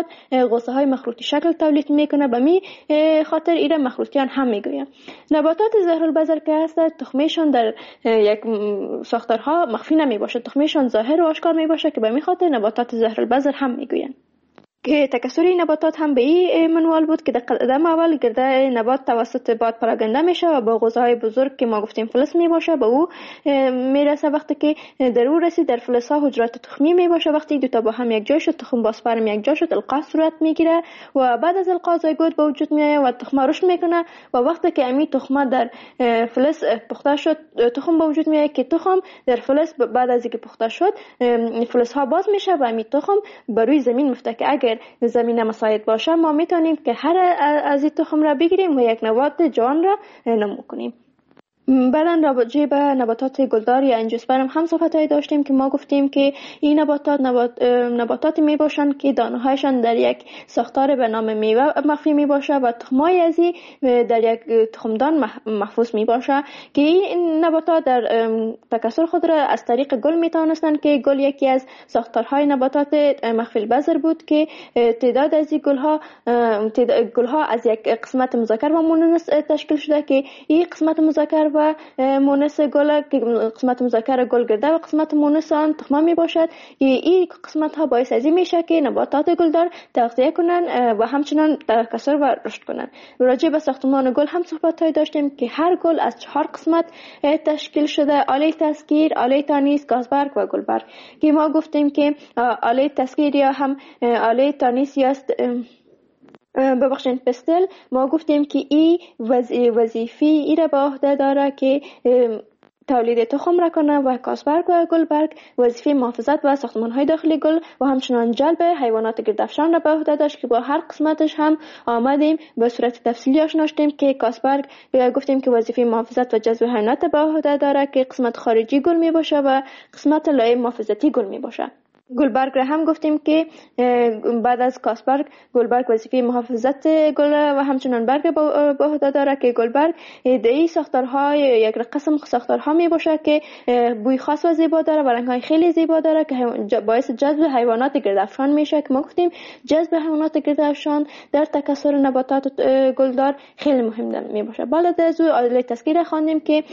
نبات غصه های مخروطی شکل تولید میکنه. به می خاطر ایره مخروطیان هم میگویم. نباتات زهرالبذر که هست تخمشان در یک ساختارها مخفی نمی باشه، تخمشان ظاهر و آشکار می باشه که به می خاطر نباتات زهرالبذر هم میگویم. که تکثر این نباتات هم به این منوال بود که در قدم اول گرده نبات توسط باد پراگنده میشه و با غوزهای بزرگ که ما گفتیم فلز می باشه به او میرسه. وقتی که در او رسید در فلز ها حجرات تخمی می باشه. وقتی دو تا با هم یک جای شد، تخم با اسپرم یک جای شد، القاح صورت میگیره و بعد از القاح زایگوت به وجود میاد و تخم رشد میکنه و وقتی که امی تخم در فلز پخته شد تخم به وجود میاد که تخم در فلز بعد از اینکه پخته شد فلز ها باز میشه و امی تخم بر روی زمین میفته که اگر زمین مساعد باشه ما میتونیم که هر از این تخم را بگیریم و یک نبات جوان را نمو کنیم. بعداً راجع به نباتات گلدار یا انجیوسپرم هم صحبت‌هایی داشتیم که ما گفتیم که این نباتاتی می باشند که دانه‌هایشان در یک ساختار به نام میوه مخفی می باشه و تخمای از این در یک تخمدان محفوظ می باشه که این نباتات در تکثر خود را از طریق گل می توانستند که گل یکی از ساختارهای نباتات مخفی البذر بود که تعداد از این گل‌ها از یک قسمت مذکر و مؤنث تشکیل شده که این قسمت مذکر و مؤنث گل که قسمت مذکر گل گرده و قسمت مؤنث آن تخمه می باشد. این قسمت ها باعث از این میشه که نباتات گلدار تغذیه کنن و همچنان تکثر و رشد کنن. راجع به ساختمان گل هم صحبت های داشتیم که هر گل از 4 قسمت تشکیل شده: آله تسکیر، آله تانیس، گازبرگ و گلبرگ که ما گفتیم که آله تسکیر یا هم آله تانیس است ببخشید پستل ما گفتیم که این وظیفه ای را به عهده داره که تولید تخم را کنه و گازبرگ و گلبرگ وظیفه محافظت و ساختمان‌های داخلی گل و همچنان جلب حیوانات گردافشان را به عهده داشت که با هر قسمتش هم آمدیم به صورت تفصیلی آشنا شدیم که گازبرگ گفتیم که وظیفه محافظت و جذب حیوانات به عهده داره که قسمت خارجی گل می باشه و قسمت لایه محافظتی گل می باشه. گلبرگ را هم گفتیم که بعد از گازبرگ گلبرگ وظیفه محافظت گل و همچنان برگ به عهده داره که گلبرگ این ساختارها یک قسم ساختارها می باشه که بوی خاص و زیبا داره و رنگ‌های خیلی زیبا داره که باعث جذب حیوانات گردافشان میشه که ما گفتیم جذب حیوانات گردافشان در تکثر نباتات گلدار خیلی مهم می باشه. بعد از او آله تسکیر خواندیم که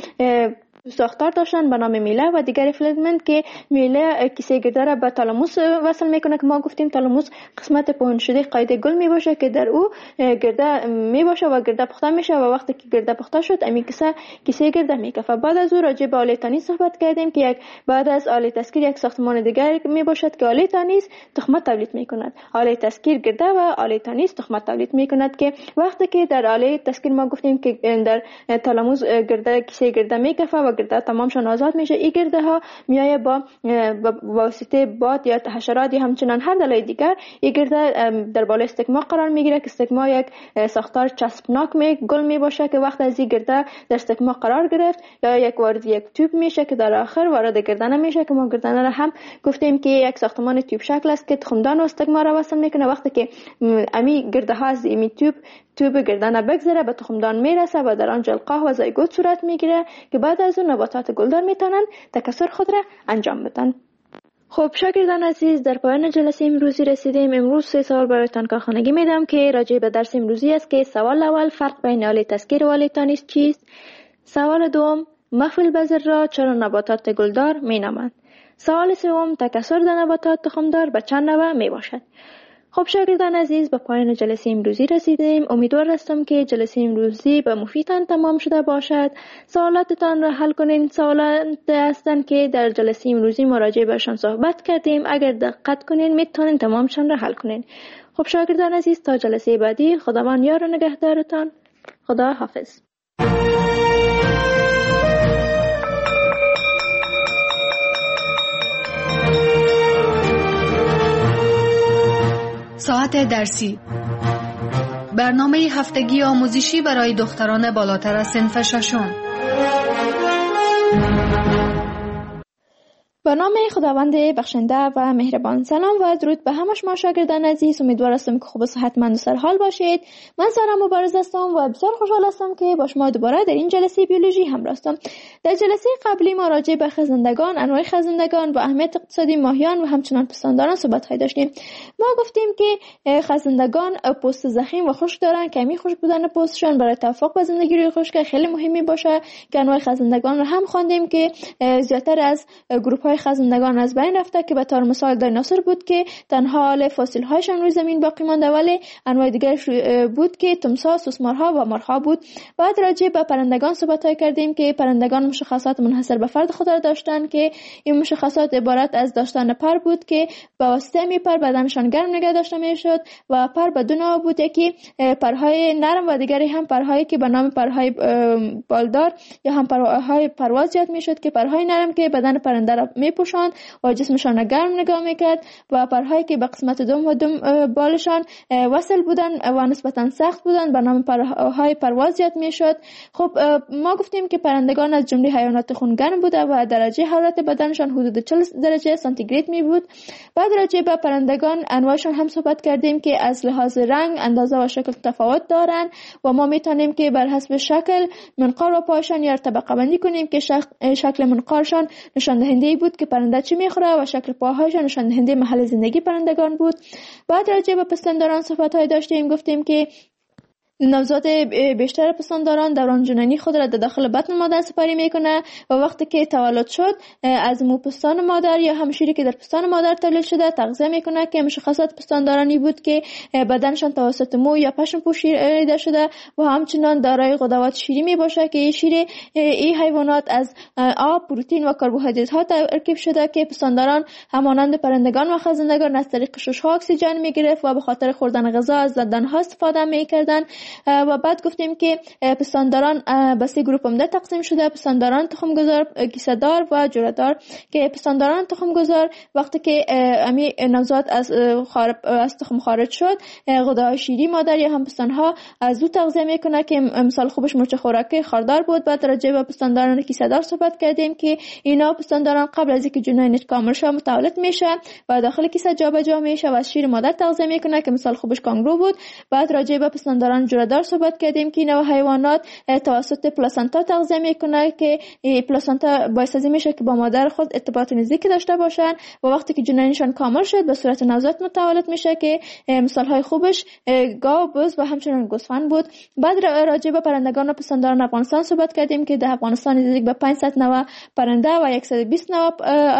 ساختار داشتن به نام میله و دیگر فیلمنت که میله کیسه گرده را به تالاموس وصل میکنه که ما گفتیم تالاموس قسمت پهن شده قاعده گل می باشه که در او گرده می باشه و گرده پخته میشه و وقتی که گرده پخته شد امی کیسه گرده میکفه. بعد از او راجع به آله تانیس صحبت کردیم که بعد از آله تسکیر یک ساختمان دیگر می باشد که آله تانیس تخمه تولید میکند. آله تسکیر گرده و آله تانیس تخمه تولید میکند که وقتی که در آله تسکیر ما گفتیم که در تالاموس گرده کیسه گرده میکفه و گرده تمامشان آزاد میشه. این گرده ها میایه با واسطه باد یا حشرات یا همچنان هر دلایل دیگر این گرده در بالای استکما قرار میگیره که استکما یک ساختار چسبناک گل می باشه که وقت از این گرده در استکما قرار گرفت یا یک وارد یک توپ میشه که در آخر وارد گردنه میشه که ما گردنه را هم گفتیم که یک ساختمان توپ شکل است که تخمدان و استکما را وصل میکنه. وقتی که امی گرده ها از این توپ گردنه بگذره به تخمدان میرسه و در آنجا القاح و زایگوت صورت میگیره که بعد از اون نباتات گلدار میتونن تکثر خود را انجام بدن. خب شاگردان عزیز در پایان جلسه امروزی رسیدیم. امروز 3 سوال برایتان کارخانگی میدم که راجع به درس امروزی است که سوال اول فرق بین آله تسکیر و آله تانیس چیست؟ سوال دوم مخفی البذر را چرا نباتات گلدار مینامند؟ سوال سوم تکثر در نباتات تخمدار به چند نوع می باشد؟ خب شاگردان عزیز به پایان جلسه امروزی رسیدیم. امیدوار هستم که جلسه امروزی به مفیدتان تمام شده باشد. سوالاتتان را حل کنین. سوالات هستند که در جلسه امروزی مراجعه بهشان صحبت کردیم. اگر دقت کنین میتونین تمامشان را حل کنین. خب شاگردان عزیز تا جلسه بعدی خداوند یار و نگهدارتان. خدا حافظ. ساعت درسی برنامه هفتگی آموزشی برای دختران بالاتر از صنف 6. به نام خداوند بخشنده و مهربان. سلام و درود به همه شما شاگردان عزیز. امیدوار هستم که خوب و صحتمند و سرحال باشید. من سارا مبارز هستم و بسیار خوشحال هستم که با شما دوباره در این جلسه بیولوژی همراه هستم. در جلسه قبلی ما راجع به خزندگان، انواع خزندگان و اهمیت اقتصادی ماهیان و همچنان پستانداران صحبت داشتیم. ما گفتیم که خزندگان پوست ضخیم و خشک دارن. کمی خشک بودن پوستشان برای توافق با زندگی روی خشک خیلی مهمی باشه که انواع خزندگان رو هم خواندیم که زیاتر از گروه خزندگان از بین رفته که به طور مثال دایناسور بود که تنها حال فسیل هایشان روی زمین باقی مانده، ولی انواع دیگرش بود که تمساح، سوسمارها و مارها بود. بعد راجع به پرندگان صحبت کردیم که پرندگان مشخصات منحصر به فرد خود را داشتند که این مشخصات عبارت از داشتن پر بود که با واسطه می پر بدنشان گرم نگه داشته میشد و پر به دو نوع بود، یکی پرهای نرم و دیگری هم پرهایی که به نام پرهای بالدار یا هم پرهای پرواز یاد میشد که پرهای نرم که بدن پرنده را میپوشاند و جسمشان را گرم نگاه میکرد و پرهایی که به قسمت دم و دم بالشان وصل بودن و نسبتا سخت بودن به نام پرهای پرواز یاد میشد. خب ما گفتیم که پرندگان از جمله حیوانات خونگرم بوده و درجه حرارت بدنشان حدود 40 درجه سانتیگراد می بود. بعد راجع به پرندگان انواعشان هم صحبت کردیم که از لحاظ رنگ، اندازه و شکل تفاوت دارند و ما میتونیم که بر حسب شکل منقار و پایشان یا طبقه بندی کنیم که شکل منقارشان نشان دهنده بود که پرنده چی میخوره و شکل پاهایشان نشان دهنده محل زندگی پرندگان بود. بعد راجع به پستانداران صحبت داشتیم. گفتیم که نوزاد بیشتر پستانداران دوران جنینی خود را در داخل بطن مادر سپری میکنه و وقتی که تولد شد از مو پستان مادر یا هم شیری که در پستان مادر تولید شده تغذیه میکنه که مشخصات پستاندارانی بود که بدنشان توسط مو یا پشم پوشیده شده و همچنان دارای غدوات شیری میباشه که شیر این حیوانات از آب، پروتئین و کربوهیدرات ها ترکیب شده که پستانداران همانند پرندگان و خزندگان از طریق شش ها اکسیژن میگرفت و به خاطر خوردن غذا از دندانها استفاده میکردن. و بعد گفتیم که پستانداران به سه گروه عمده تقسیم شده: پستانداران تخمگذار، کیسه‌دار و جره‌دار. که پستانداران تخمگذار وقتی که امی نوزاد از تخم خارج شد غده‌های شیری مادر یا هم پستانها از او تغذیه میکنه که مثال خوبش مرچ خوراکی خاردار بود. بعد راجع به پستانداران کیسه‌دار صحبت کردیم که اینا پستانداران قبل از اینکه جنینش کامل شه متولد میشه و داخل کیسه جابجا میشه و از شیر مادر تغذیه میکنه که مثال خوبش کانگرو بود. بعد راجع به پستانداران جره‌دار صحبت کردیم که اینا حیوانات توسط پلاسنتا تغذیه میکنه که پلاسنتا باعث میشه که با مادر خود ارتباط نزدیکی داشته باشن و وقتی که جنینشان کامل شد به صورت نوزاد متولد میشه که مثال های خوبش گاو، بز و همچنین گوسفند بود. بعد راجع به پرندگان و پستانداران افغانستان صحبت کردیم که در افغانستان نزدیک به 500 نوع پرنده و 120 نوع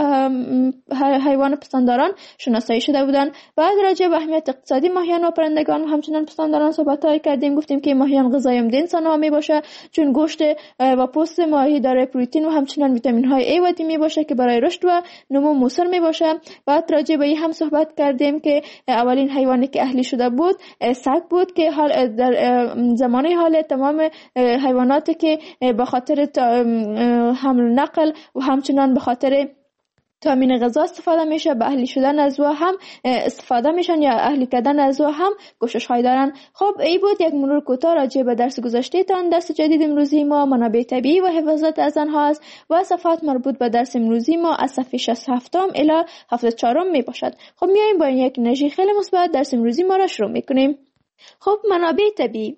حیوان پستانداران شناسایی شده بودند. بعد راجع به اهمیت اقتصادی ماهیان و پرندگان و همچنین پستانداران صحبت کردیم. گفتیم که ماهیان غذای عمده انسان‌ها میباشه چون گوشت و پوست ماهی دارای پروتئین و همچنین ویتامین های A و D میباشه که برای رشد و نمو موثر میباشه. بعد راجع به این هم صحبت کردیم که اولین حیوانی که اهلی شده بود سگ بود که حال در زمانه حال تمام حیواناتی که به خاطر حمل و نقل و همچنین به خاطر تامین غذا استفاده میشه به اهلی شدن از او هم استفاده میشن یا اهلی کردن از او هم کوشش های دارن. خب این بود یک مرور کوتاه راجع به درس گذشته تان. درس جدید امروزی ما منابع طبیعی و حفاظت از آنها است و صفحات مربوط به درس امروزی ما از صفحه 67 الی 74 می باشد. خب میایم با یک انرژی خیلی مثبت درس امروزی ما را شروع میکنیم. خب منابع طبیعی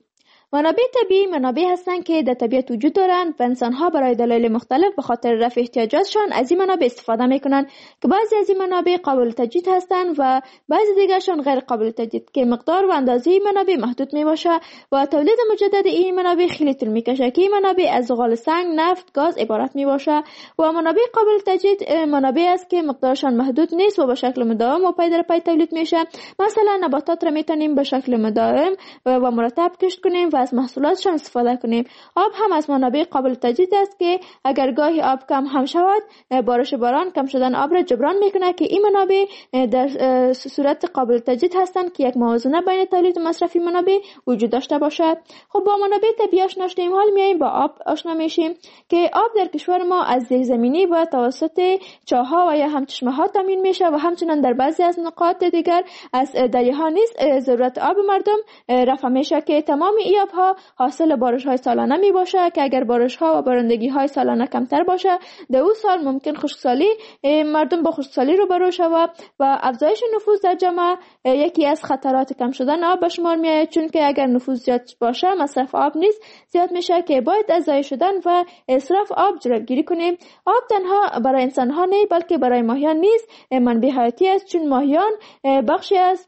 منابع هستند که در طبیعت وجود دارند و انسان‌ها برای دلایل مختلف به خاطر رفع احتیاجاتشان از این منابع استفاده می‌کنند که بعضی از این منابع قابل تجدید هستند و بعضی دیگرشان غیر قابل تجدید که مقدار و اندازه این منابع محدود میباشه و تولید مجدد این منابع خیلی طول میکشه که این منابع از زغال سنگ، نفت، گاز عبارت میباشه و منابع قابل تجدید منابع است که مقدارشان محدود نیست و به شکل مداوم و پی در پی تولید میشه. مثلا نباتات را میتونیم به شکل مداوم و مرتب کشت کنیم و از محصولاتشان استفاده کنیم. آب هم از منابع قابل تجدید است که اگر گاهی آب کم هم شود بارش باران کم شدن آب را جبران میکنه که این منابع در صورت قابل تجدید هستند که یک موازنه بین تولید و مصرف منابع وجود داشته باشد. خب با منابع طبیعی آشنا شدیم، حال میایم با آب آشنا میشیم که آب در کشور ما از زیرزمینی و توسط چاه‌ها و یا هم چشمه‌ها تامین میشه و همچنین در بعضی از نقاط دیگر از دریاها نیز ضرورت آب مردم رفع میشه که تمام این آب ها حاصل بارش های سالانه می باشه که اگر بارش ها و بارندگی های سالانه کمتر باشه در اون سال ممکن خشکسالی مردم با خشکسالی روبرو شود و افزایش نفوذ در جامعه یکی از خطرات کم شدن آب به شمار می آید، چون که اگر نفوذ زیاد باشه مصرف آب نیست زیاد میشه که باید از ضایع شدن و اسراف آب جلوگیری کنیم. آب تنها برای انسان ها نه بلکه برای ماهیان نیز منبع حیاتی است، چون ماهیان بخشی از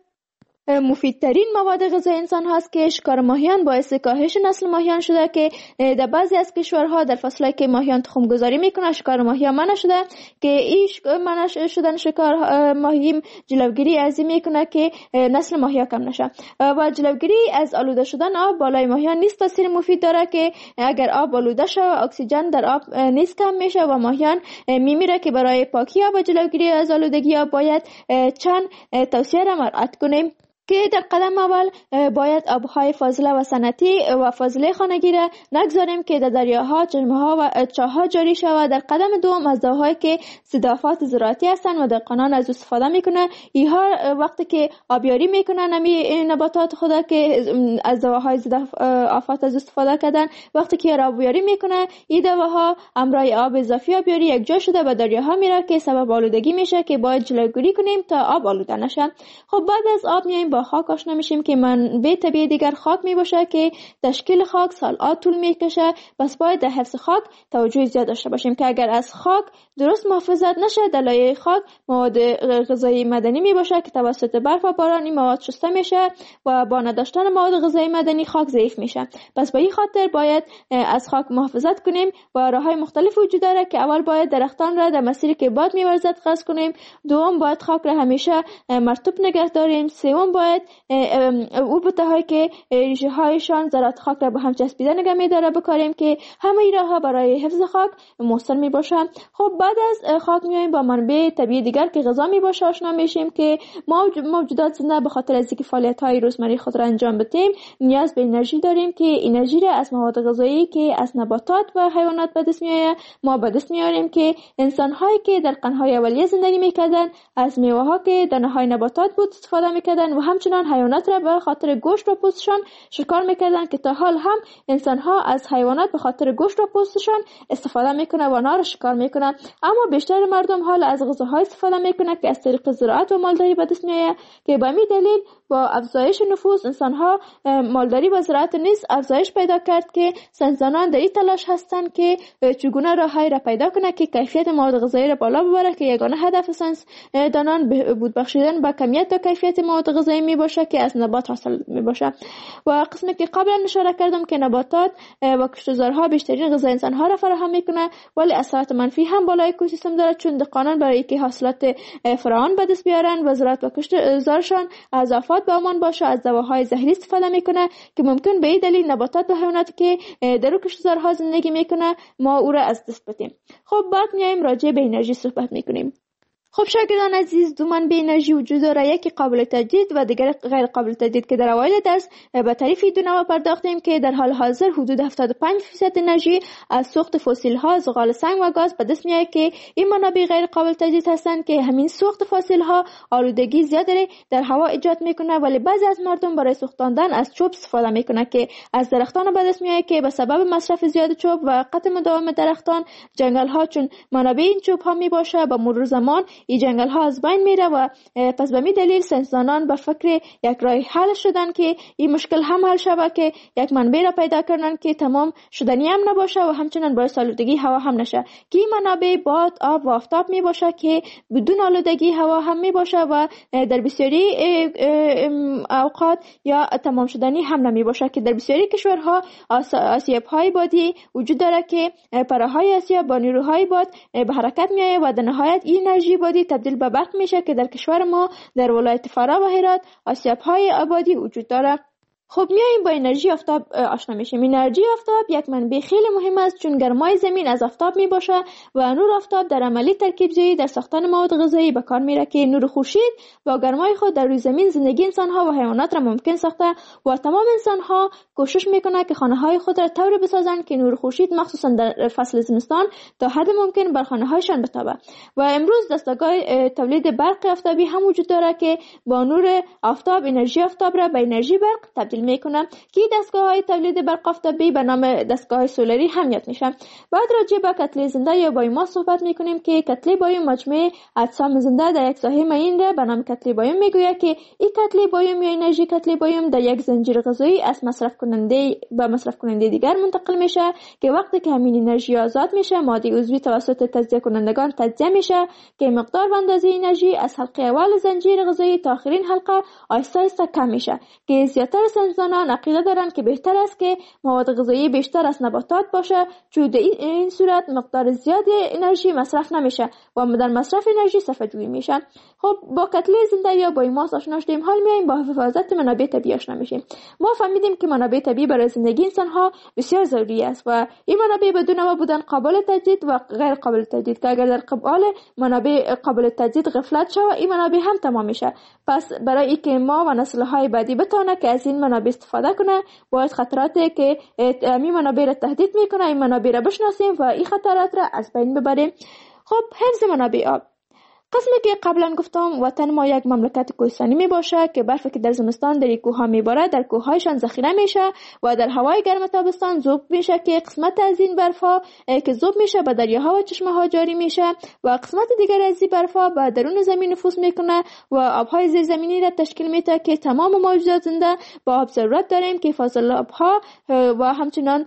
مفیدترین مواد غذایی انسان هست که شکار ماهیان باعث کاهش نسل ماهیان شده که در بعضی از کشورها در فصلی که ماهیان تخم گذاری میکنه شکار ماهیان منع شده که این منع شدن شکار ماهی جلوگیری از این میکنه که نسل ماهیان کم نشه و جلوگیری از آلوده شدن آب بالای ماهیان نیست تاثیر مفید داره که اگر آب آلوده شه اکسیژن در آب نیست کم میشه و ماهیان میمیره که برای پاکی آب و جلوگیری از آلودگی آب باید چند توصیه را مراعات کنیم که در قدم اول باید آبهای فاضله و صنعتی و فاضله خانگی را نگذاریم که در دریاها، چشمه‌ها و چاه‌ها جاری شود. در قدم دوم از دواهایی که ضدآفات زراعتی هستند و دهقانان از استفاده میکنه اینها وقتی که آبیاری میکنن نباتات خود که از دواهای ضدآفات از استفاده کردن وقتی که آبیاری میکنه این دواها امرای آب اضافی آبیاری یک جا شده به دریاها میره که سبب آلودگی میشه که باید جلوگیری کنیم تا آب آلوده نشه. خب بعد از آب میایم با خاک آشنا میشیم که منبع طبیعی دیگر خاک میباشه که تشکیل خاک سال‌ها طول میکشه. بس باید در حفظ خاک توجه زیاد داشته باشیم که اگر از خاک درست محافظت نشه در لایه خاک مواد غذایی معدنی میباشه که توسط برف و باران این مواد شسته میشه و با نداشتن مواد غذایی معدنی خاک ضعیف میشه. پس به این خاطر باید از خاک محافظت کنیم و راههای مختلف وجود داره که اول باید درختان را در مسیری که باد میورزد قطع کنیم، دوم باید خاک را همیشه مرطوب نگه داریم، سوم باید او بوتهایی که ریشه هایشان ذرات خاک را به هم چسبیده نگه می‌داره بکاریم که همه این راه‌ها برای حفظ خاک مؤثر میباشه. خب بعد از خاک میایم با منبع طبیعی دیگر که غذا میباشه آشنا میشیم که موجودات زنده به خاطر از اینکه فعالیت‌های روزمره خود را انجام بدیم نیاز به انرژی داریم که انرژی را از مواد غذایی که از نباتات و حیوانات به دست میآید ما به دست میاریم که انسان‌هایی که در قرن‌های اولیه زندگی میکردن از میوه‌ها که دانه‌های نباتات بود استفاده میکردن و همچنان حیوانات را به خاطر گوشت و پوستشان شکار میکردن که تا حال هم انسان‌ها از حیوانات به خاطر گوشت و پوستشان استفاده میکنه و آنها را شکار میکنه. اما بیشتر مردم حال از غذاهای استفاده میکنه که از طریق زراعت و مالداری به دست میآید که به همین دلیل با افزایش نفوذ انسان‌ها مالداری و زراعت نیز افزایش پیدا کرد که ساینسدانان در این تلاش هستند که چگونه راههایی را پیدا کنند که کیفیت مواد غذایی را بالا ببره که یگانه هدف ساینسدانان بهبود بخشیدن به کمیت و کیفیت مواد غذایی می باشه که از نبات حاصل می باشه. و قسمی که قبلا اشاره کردم که نباتات و کشتزارها بیشترین غذای انسان‌ها را فراهم میکنه ولی اثرات منفی هم بالای اکوسیستم داره، چون دهقانان برای اینکه حاصلات فراوان به دست بیارن و زراعت و کشتزارشان از آفات به امان باشه از دواهای زهری استفاده میکنه که ممکن به این دلیل نباتات و حیواناتی که در کشتزارها زندگی میکنه ما او را از دست بدیم. خب بعد میایم راجع به انرژی صحبت میکنیم. خب شاگردان عزیز، دو منبع انرژی وجود داره، یکی قابل تجدید و دیگر غیر قابل تجدید که در اوایل درس به تعریف دو نوع پرداختیم که در حال حاضر حدود 75% انرژی از سوخت فسیل ها، زغال سنگ و گاز به دست میاد که این منابع غیر قابل تجدید هستند که همین سوخت فسیل ها آلودگی زیادی در هوا ایجاد میکنه، ولی بعضی از مردم برای سوختاندن از چوب استفاده میکنه که از درختان به دست میاد که به سبب مصرف زیاد چوب و قطع مداوم درختان جنگل ها چون منابع این چوب ها میباشه با مرور زمان این جنگل ها از بین میره و پس به می دلیل ساینسدانان به فکر یک راه حل شدن که این مشکل هم حل شود که یک منبع را پیدا کردن که تمام شدنی هم نباشه و همچنان باعث آلودگی هوا هم نشه که این منابع باد، آب و آفتاب می باشه که بدون آلودگی هوا هم می باشه و در بسیاری اوقات یا تمام شدنی هم نمی باشه که در بسیاری کشورها آسیاب های بادی وجود داره که پرههای آسیاب با نیروهای باد به حرکت می آید و در نهایت این انرژی بادی تبدیل به برق میشه که در کشور ما در ولایت فرا و هرات آسیاب‌های آبادی وجود داره. خب میایم با انرژی آفتاب آشنا میشیم. انرژی آفتاب یک منبع خیلی مهم است چون گرمای زمین از آفتاب میباشه و نور آفتاب در عملی ترکیب‌جویی در ساختن مواد غذایی به کار میره که نور خورشید با گرمای خود در روی زمین زندگی انسان‌ها و حیوانات را ممکن ساخته و تمام انسان‌ها کوشش میکنه که خانه‌های خود را طوری بسازند که نور خورشید مخصوصا در فصل زمستان تا حد ممکن بر خانه‌هایشان بتابه. و امروز دستگاه تولید برق آفتابی هم وجود داره که با نور آفتاب انرژی آفتاب را به انرژی برق تبدیل تبدیل میکنه که دستگاه های تولید برق آفتابی به نام دستگاه های سولری هم یاد میشه. بعد راجع به کتله زنده یا بایوماس صحبت میکنیم که کتله بایوم مجموعه اجسام زنده در یک ساحه معین را به نام کتله بایوم میگوید که این کتله بایوم یا انرژی کتله بایوم در یک زنجیر غذایی از مصرف کننده به مصرف کننده دیگر منتقل میشه که وقتی که همین انرژی آزاد میشه ماده عضوی توسط تجزیه کنندگان تجزیه میشه که مقدار و اندازه انرژی از حلقه اول زنجیر غذایی تا آخرین حلقه آهسته آهسته کم میشه که زیاتر ساینسدانان عقیده دارند که بهتر است که مواد غذایی بیشتر از نباتات باشه چون در این صورت مقدار زیاد انرژی مصرف نمیشه و در مصرف انرژی صرفه جویی میشه. خب با کتله زنده یا بایوماس آشنا شدیم، حال میایم با حفاظت منابع طبیعی آشنا میشیم. ما فهمیدیم که منابع طبیعی برای زندگی انسان ها بسیار ضروری است و این منابع بدون ما بودن قابل تجدید و غیر قابل تجدید که اگر در قبال منابع قابل تجدید غفلت شود این منابع هم تمام میشه. پس برای اینکه ما و نسل های بعدی بتونه که از این منابع استفاده کنه باید خطراتی که این منابع را تهدید میکنه این منابع را بشناسیم و این خطرات را از بین ببریم. خب حفظ منابع آب. قسمی که قبلا گفتم وطن ما یک مملکت کوهستانی می باشه که برفی که در زمستان در کوه می باره در کوه هایشان ذخیره میشه و در هوای گرم تابستان ذوب میشه که قسمت از این برف ها که ذوب میشه به دریاها و چشمه ها جاری میشه و قسمت دیگر از این برف ها به درون زمین نفوذ میکنه و آبهای زیرزمینی را تشکیل میده که تمام موجودات زنده با آب ضرورت داریم که فاضل آبها و همچنان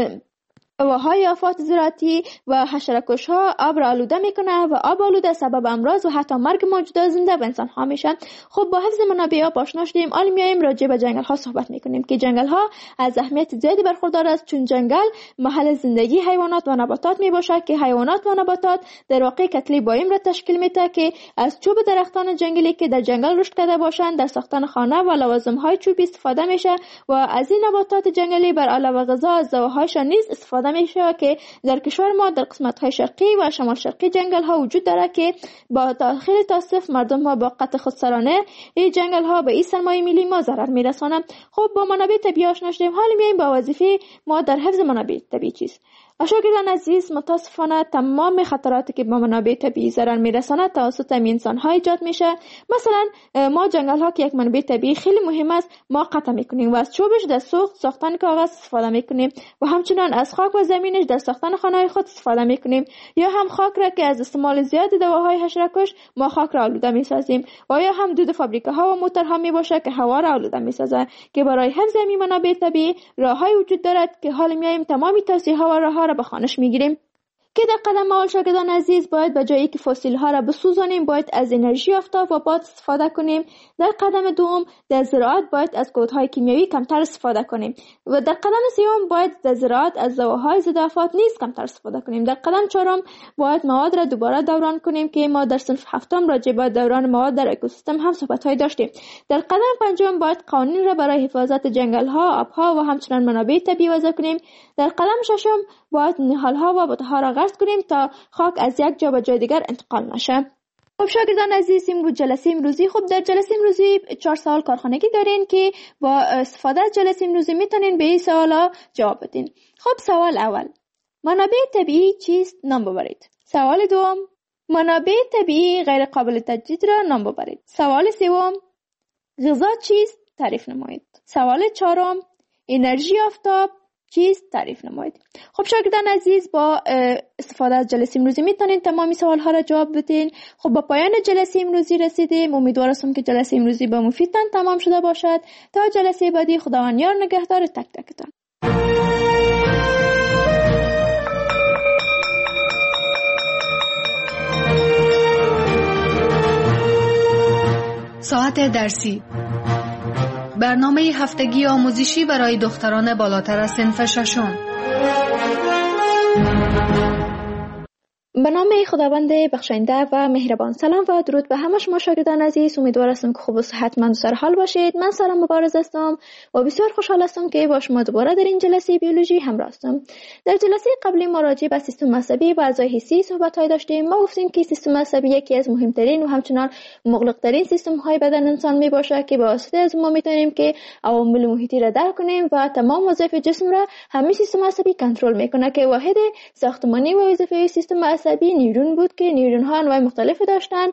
هواهای آفات زراعتی و حشره‌کش ها آب را آلوده میکنه و آب آلوده سبب امراض و حتی مرگ موجودات زنده و انسان ها میشه. خب با حفظ منابع آب آشنا شدیم، حالا میایم راجع به جنگل ها صحبت میکنیم که جنگل ها از اهمیت زیادی برخوردار است چون جنگل محل زندگی حیوانات و نباتات میباشه که حیوانات و نباتات در واقع کتله بایوم را تشکیل میده که از چوب درختان جنگلی که در جنگل رشد کرده باشند در ساختن خانه و لوازم های چوبی استفاده میشه و از این نباتات جنگلی بر علاوه غذا از زوهایشان نیز استفاده میشه که در کشور ما در قسمت های شرقی و شمال شرقی جنگل ها وجود داره که با خیلی تاسف مردم ها با قطع خودسرانه این جنگل ها به این سرمایه ملی ما ضرر میرسانند. خب با منابع طبیعی آشنا شدیم، حالا میایم با وظیفه ما در حفظ منابع طبیعی چیست. شاگردان عزیز، متاسفانه تمام خطراتی که با منابع طبیعی ضرر میرساند توسط انسان ها ایجاد میشه. مثلا ما جنگل ها که یک منبع طبیعی خیلی مهم است ما قطع میکنیم و از چوبش در ساختن کاغذ استفاده میکنیم و همچنان از خاک و زمینش در ساختن خانه های خود استفاده میکنیم یا هم خاک را که از استعمال زیاد دواهای حشره‌کش ما خاک را آلوده میسازیم و یا هم دود فابریکه ها و موتورها میباشه که هوا را آلوده میسازه که برای حفظ این منابع طبیعی راههای وجود دارد که حالا میایم تمام توصیه ها و راهها را به خوانش میگیریم. که در قدم اول شاگردان عزیز باید به جایی که فسیل ها را بسوزانیم باید از انرژی آفتاب و باد استفاده کنیم. در قدم دوم در زراعت باید از کودهای کیمیایی کمتر استفاده کنیم و در قدم سوم باید در زراعت از دواهای ضد آفات نیز کمتر استفاده کنیم. در قدم چهارم باید مواد را دوباره دوران کنیم که ما در صنف هفتم راجع به دوران مواد در اکوسیستم هم صحبت‌های داشتیم. در قدم پنجم باید قوانین را برای حفاظت جنگل ها، آبها و همچنین منابع طبیعی وضع کنیم. در قدم ششم باید نهال‌ها و بوته‌ها را غرس کنیم تا خاک از یک جا به جای دیگر انتقال نشه. خب شاگردان عزیز، امروز جلسه امروزی در جلسه امروزی 4 سوال کارخانگی دارین که با استفاده از جلسه امروزی میتونین به این سوالا جواب بدین. خب سوال اول، منابع طبیعی چیست؟ نام ببرید. سوال دوم، منابع طبیعی غیر قابل تجدید را نام ببرید. سوال سوم، غذا چیست؟ تعریف نمایید. سوال چهارم، انرژی آفتاب چیست؟ تعریف نمایید. خب شاگردان عزیز، با استفاده از جلسه امروزی میتونین تمامی سوال ها را جواب بدین. خب با پایان جلسه امروزی رسیدیم. امیدوارم که جلسه امروزی با مفیدتان تمام شده باشد. تا جلسه بعدی، خداوند یار نگهدار تک تکتان. ساعت درسی، برنامه هفتگی آموزشی برای دختران بالاتر از صنف ششم. به نام خداوند بخشنده و مهربان. سلام و درود به همه شما شاگردان عزیز. امیدوار هستم که خوب و صحتمند و سر حال باشید. من سارا مبارز هستم و بسیار خوشحال هستم که با شما دوباره در این جلسه بیولوژی همراه هستم. در جلسه قبلی ما راجع به سیستم عصبی و اعضای حسی صحبت‌های داشتیم. ما گفتیم که سیستم عصبی یکی از مهمترین و همچنان مغلق‌ترین سیستم‌های بدن انسان میباشه که با واسطه از ما میتونیم که عوامل محیطی را درک کنیم و تمام وظایف جسم را همین سیستم عصبی کنترل میکنه که واحد ساختمانی و وظیفه سیستم عصبی نیورون بود که نیورون ها انواع مختلفی داشتن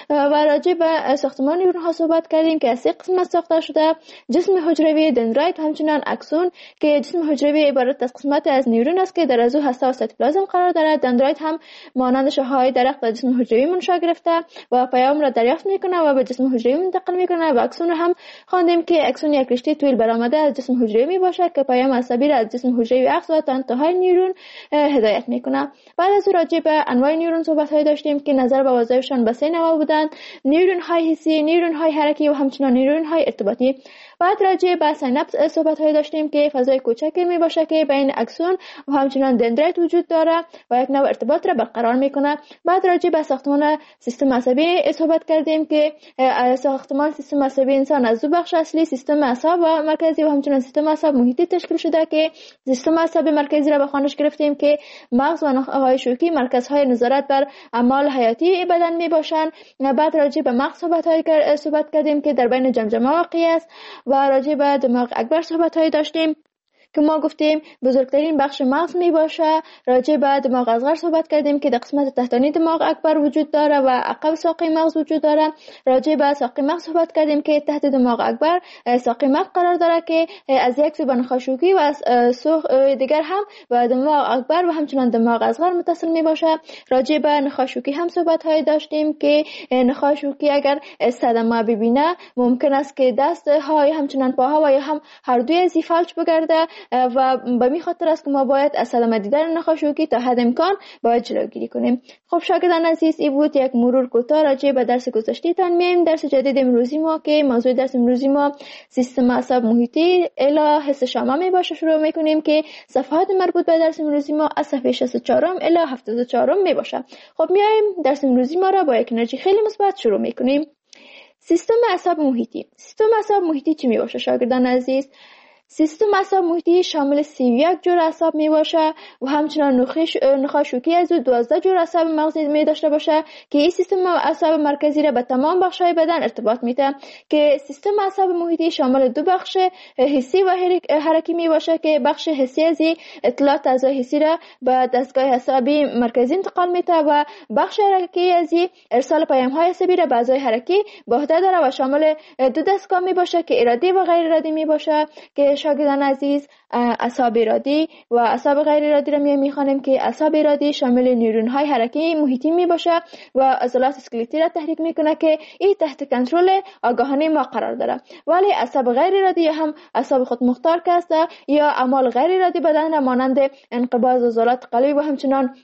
و راجع به ساختمان نیورون ها صحبت کردیم که از 3 قسمت ساخته شده: جسم حجروی، دندرایت و همچنین اکسون، که جسم حجروی عبارت از قسمت از نیورون است که در ازو هسته و سایتوپلازم قرار دارد. دندرایت هم مانند شاخه‌های درخت و جسم حجروی منشأ گرفته و پیام را دریافت میکنه و به جسم حجروی منتقل میکنه. و اکسون هم خواندیم که اکسون یک رشته طول برآمده از جسم حجروی می باشد که پیام عصبی را از جسم حجروی اخذ و تا انتهای نیورون هدایت میکنه. بعد از راجع به انواع نیورون صحبت های داشتیم که نظر به وظایفشان به 3 نوع بودند: نیورون های حسی، نیورون های حرکی و همچنین نیورون های ارتباطی. بعد راجع به سیناپس صحبت های داشتیم که فضای کوچکی می باشه که بین اکسون و همچنین دندرایت وجود داره و یک نوع ارتباط را برقرار میکنه. بعد راجع به ساختمان سیستم عصبی صحبت کردیم که ساختمان سیستم عصبی انسان از دو بخش اصلی: سیستم اعصاب و مرکزی و همچنین سیستم اعصاب محیطی تشکیل شده که سیستم اعصاب مرکزی را به خوانش گرفتیم که مغز و نخاعهای شوکی مرکزهای نظارت بر اعمال حیاتی بدن می باشند. بعد راجع به مغز صحبت کردیم که در بین جمجمه واقع است و راجع به دماغ اکبر صحبت های داشتیم که ما گفتیم بزرگترین بخش مغز می باشه. راجع به دماغ اصغر صحبت کردیم که در قسمت تحتانی دماغ اکبر وجود داره و عقب ساقه مغز وجود داره. راجع به ساقه مغز صحبت کردیم که تحت دماغ اکبر ساقه مغز قرار داره که از یک سو به نخاع شوکی و از سو دیگر هم به دماغ اکبر و همچنین دماغ اصغر متصل می باشه. راجع به نخاع شوکی هم صحبت های داشتیم که نخاع شوکی اگر صدمه ببینه ممکن است که دست های همچنین پاها و یا هم هر دوی از فلج بگرده و به می خاطر است که ما باید از صدمه دیدن نخاع شوکی تا حد امکان باید جلوگیری کنیم. خب شاگردان عزیز، این بود یک مرور کوتاه راجع به درس گذشته تان. میایم درس جدید امروزی ما که موضوع درس امروزی ما سیستم اعصاب محیطی الی حس شامه می باشه. شروع میکنیم که صفحات مربوط به درس امروزی ما از صفحه 64 الی 74 می باشه. خب میایم درس امروزی ما را با یک انرژی خیلی مثبت شروع میکنیم. سیستم اعصاب محیطی. سیستم اعصاب محیطی چی می باشه شاگردان عزیز؟ سیستم اعصاب محیطی شامل 31 جور اعصاب می باشه و همچنان نخاع شوکی از 12 جور اعصاب مغزی می داشته باشه که این سیستم اعصاب مرکزی را به تمام بخش‌های بدن ارتباط میده. که سیستم اعصاب محیطی شامل 2 بخش حسی و حرکی می باشه که بخش حسی از اطلاعات اعضای حسی را به دستگاه عصبی مرکزی انتقال میده و بخش حرکی از ارسال پیام‌های عصبی را به اعضای حرکی به عهده داره و شامل 2 دستگاه می باشه که ارادی و غیر ارادی می باشه. که شاگردان عزیز، اعصاب ارادی و اعصاب غیر ارادی را میخوانیم که اعصاب ارادی شامل نیورون های حرکی محیطی می باشه و عضلات اسکلتی را تحریک میکنه که این تحت کنترل آگاهانه ما قرار داره. ولی اعصاب غیر ارادی هم اعصاب خود مختار که است یا اعمال غیر ارادی بدن را مانند انقباض عضلات قلبی و همچنان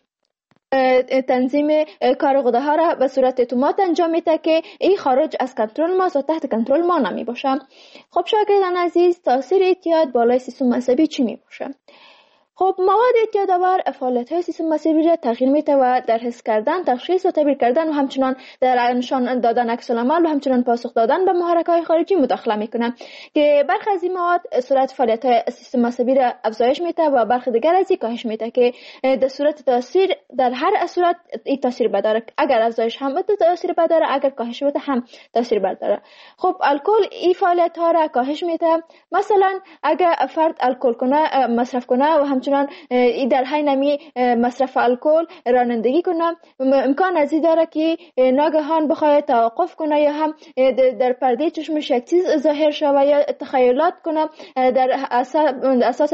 تنظیم کار غده ها را به صورت اتومات انجام میده که این خارج از کنترل ما و تحت کنترل ما نمی باشه. خب شاگردان عزیز، تاثیر اعتیاد بالای سیستم عصبی چی می باشه؟ خب مواد اعتیادآور فعالیت‌های سیستم عصبی را تغییر میده و در حس کردن، تشخیص و تعبیر کردن و همچنان در نشان دادن عکس‌العمل و همچنان پاسخ دادن به محرک‌های خارجی مداخله میکنه که برخی از این مواد سرعت فعالیت‌های سیستم عصبی را افزایش میده و برخی دیگر از این کاهش میده که در صورت تاثیر در هر صورت این تاثیر بداره. اگر افزایش هم بده تاثیر بداره، اگر کاهش بده هم تاثیر بداره. خب الکل این فعالیت‌ها را کاهش میده. مثلا اگر فرد الکل کنه، مصرف کنه و همچنان ای در حین نمی مصرف الکل رانندگی کنه، امکان از این داره که ناگهان بخواد توقف کنه یا هم در پرده چشمش یک چیز ظاهر شود یا تخیلات کنه در اساس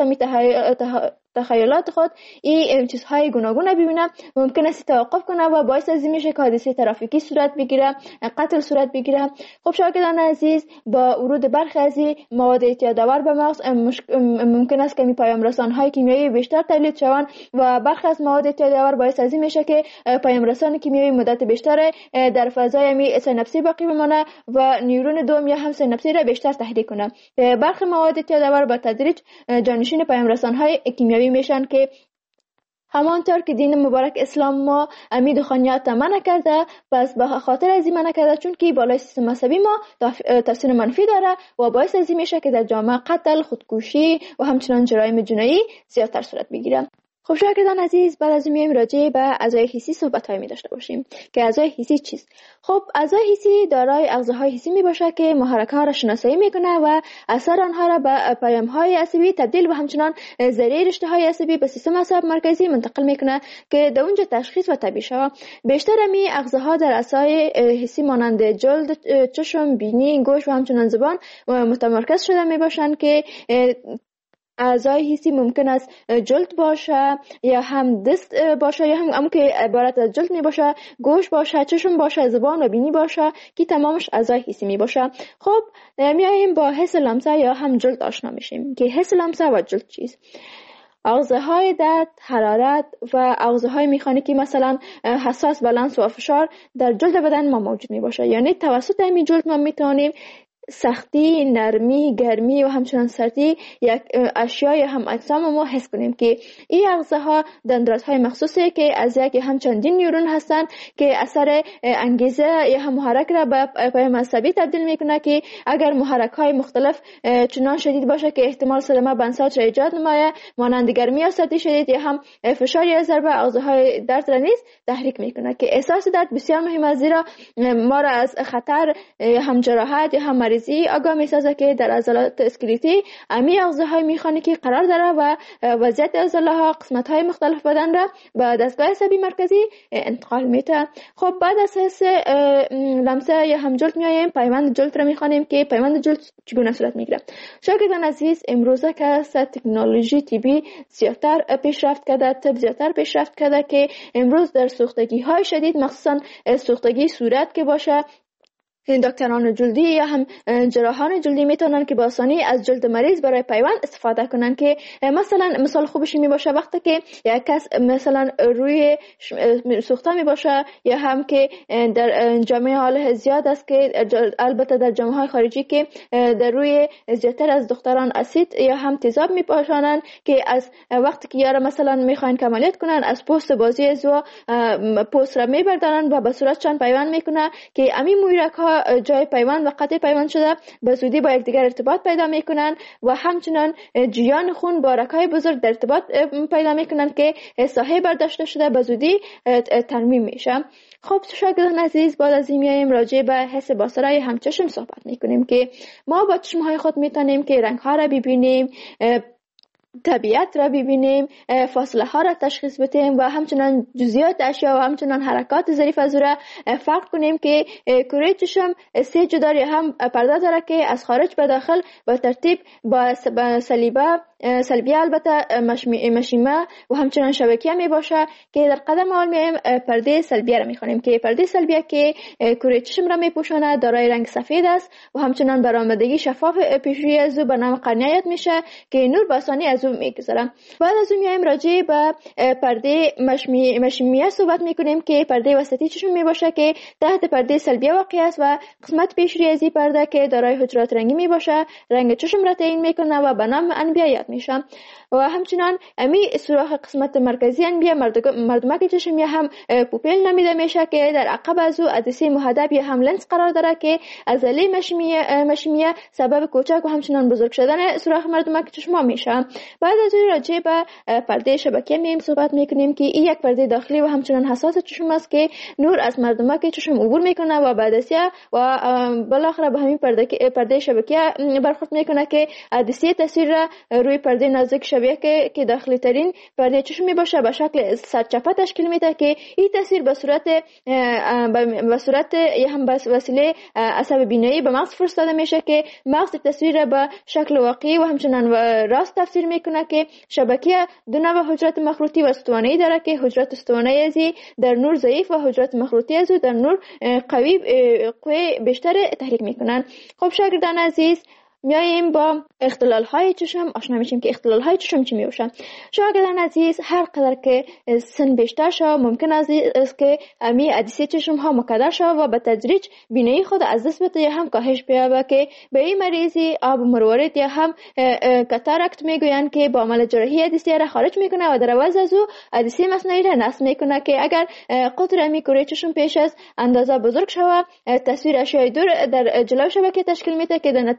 تخیلات خود این چیزهای گوناگون ببینه، ممکن است توقف کنه و باعث از این میشه که حادثه ترافیکی صورت بگیره، قتل صورت بگیره. خب شاگردان عزیز، با ورود برخی از مواد اعتیادآور به مغز ممکن است که پیام رسان‌های کیمیایی بیشتر تولید شوند و برخی از مواد اعتیادآور باعث از این میشه که پیام رسان کیمیایی مدت بیشتر در فضای سیناپسی باقی بمانه و نیورون دوم یا هم سیناپسی را بیشتر تحریک کنه. برخی مواد اعتیادآور با تدریج جانشین پیام رسان‌های کیمیایی میشن که همانطور که دین مبارک اسلام ما امید و خانیات منع کرده، پس به خاطر از این منع کرده چون که بالای سیستم عصبی ما تاثیر منفی داره و باعث از این میشه که در جامعه قتل، خودکشی و همچنان جرایم جنایی زیادتر صورت بگیره. خب شاگردان عزیز، بعد از میایم راجع به اعضای حسی صحبت‌های می داشته باشیم که اعضای حسی چیست. خب اعضای حسی دارای اغزاهای حسی می باشه که محرک‌ها را شناسایی میکنه و اثر آنها را به پیام‌های عصبی تبدیل و همچنان ذریعه رشته‌های عصبی به سیستم عصب مرکزی منتقل میکنه که در اونجا تشخیص و طبیع شود. بیشتر می اغزاها در اعضای حسی مانند جلد، چشم، بینی، گوش و همچنان زبان متمرکز شده می باشند که اعضای حسی ممکن است جلد باشه یا هم دست باشه یا هم که عبارت از جلد می باشه، گوش باشه، چشم باشه، زبان و بینی باشه که تمامش اعضای حسی می باشه. خب میایم با حس لمسه یا هم جلد آشنا میشیم که حس لمسه و جلد چیست. اغزاهای درد، حرارت و اغزاهای مکانیکی مثلا حساس به لمس و فشار در جلد بدن ما موجود می باشه. یعنی توسط همین جلد ما میتونیم سختی، نرمی، گرمی و همچنان سردی یک اشیای هم اجسام ما حس کنیم که این اغزاها دندانهای مخصوصی که از یک هم چندین نیورون هستند که اثر انگیزه یا هم محرک را به پیام عصبی تبدیل میکنه که اگر محرک های مختلف چنان شدید باشه که احتمال صدمه بنساج را ایجاد نمایه، مانند گرمی یا سردی شدید یا هم فشار یا ضربه، اغزاهای درد را نیز تحریک میکنه که احساس درد بسیار مهم است، زیرا ما را از خطر هم جراحت یا هم آگاه می‌سازه که در عضلات اسکلتی امی اغزاهای مکانیکی قرار داره و وضعیت عضله‌ها قسمت‌های مختلف بدن را به دستگاه عصبی مرکزی انتقال میده. خب بعد از حس لمسه یا هم جلد میایم پیوند جلد را می‌خوانیم که پیوند جلد چگونه صورت میگیره. شاگردان عزیز، امروزه که تکنولوژی طبی زیادتر پیشرفت کرده، طب زیادتر پیشرفت کرده که امروز در سوختگی‌های شدید مخصوصاً سوختگی صورت که باشه، دکتران جلدی یا هم جراحان جلدی میتونن که با آسانی از جلد مریض برای پیوند استفاده کنن که مثلا مثال خوبش می باشه وقتی که یک کس مثلا روی سوخته می باشه یا هم که در جامعه حال زیاد است که البته در جامعه های خارجی که در روی زیادتر از دختران اسید یا هم تیزاب می پاشانن که از وقتی که یارا مثلا میخواین عملیات کنن از پوست بازی زو پوست را میبردارن و به صورتشان پیوند میکنه که امی مویرک ها جای پیوند و قطع پیوند شده به زودی با یکدیگر ارتباط پیدا میکنن و همچنان جریان خون با رگ‌های بزرگ در ارتباط پیدا میکنن که ساحه برداشته شده به زودی ترمیم میشه. خب شاگردان عزیز، بعد از این میایم راجع به حس بصری هم چشم صحبت میکنیم که ما با چشمهای خود میتونیم که رنگ‌ها را ببینیم، طبیعت را ببینیم، فاصله ها را تشخیص بدیم و همچنان جزئیات اشیا و همچنان حرکات ظریف از او را فرق کنیم که کره چشم سه جدار هم پرده داره که از خارج به داخل به ترتیب با سلبیه البته مشیمه و همچنان شبکیه می باشه که در قدم اول میایم پرده سلبیه را میخوانیم که پرده سلبیه که کره چشم را میپوشاند دارای رنگ سفید است و همچنان برآمدگی شفاف پیشروی از او به نام قرنیه یاد میشه که نور به آسانی از او میگذره. بعد از اون میایم راجع به پرده مشیمیه صحبت میکنیم که پرده وسطی چشم می باشه که تحت پرده سلبیه واقع است و قسمت پیشروی از این پرده که دارای حجرات رنگی می باشه رنگ چشم را تعیین میکنه و به نام انبیه یاد میشه. و همچنان امی سوراخ قسمت مرکزی انبیه مردمک چشم یا هم پوپیل نامیده میشه که در عقب از او عدسه محدب یا هم لنز قرار داره که عضله مشیمیه سبب کوچک و همچنان بزرگ شدن سوراخ مردمک چشم میشه. بعد از اون راجع به پرده شبکیه میایم صحبت میکنیم که این یک پرده داخلی و همچنان حساس چشم است که نور از مردمک چشم عبور میکنه و بعدسیه و بالاخره به همین پرده شبکیه برخورد میکنه که عدسه تصویر را روی پرده نازک شبکیه که داخلی ترین پرده چشم می باشه به شکل سرچپه تشکیل میده که این تصویر به صورت یا هم به وسیله عصب بینایی به مغز فرستاده میشه که مغز تصویر را به شکل واقعی و همچنان راست تفسیر میکنه که شبکیه دو نوع حجرات مخروطی و استوانه‌ای داره که حجرات استوانه‌ای ازی در نور ضعیف و حجرات مخروطی ازو در نور قوی بیشتر تحریک میکنن. خب شاگردان عزیز، میاییم با اختلال های چشم آشنا میشیم که اختلال های چشم چی میوشن. شاگردان عزیز، هر قدر که سن بیشتر شد ممکن است که امی عدسه چشم ها مکدر شد و به تدریج بینایی خود از دست بده یا هم کاهش بیابه که به این مریضی آب مروارید یا هم کاتاراکت میگویند که با عمل جراحی عدسه را خارج میکنه و در عوض از او عدسه مصنوعی را نصب میکنه که اگر قطر امی کره چشم پیش از اندازه بزرگ شود تصویر اشیاء دور در جلو شبکه تشکیل میده که در نتیجه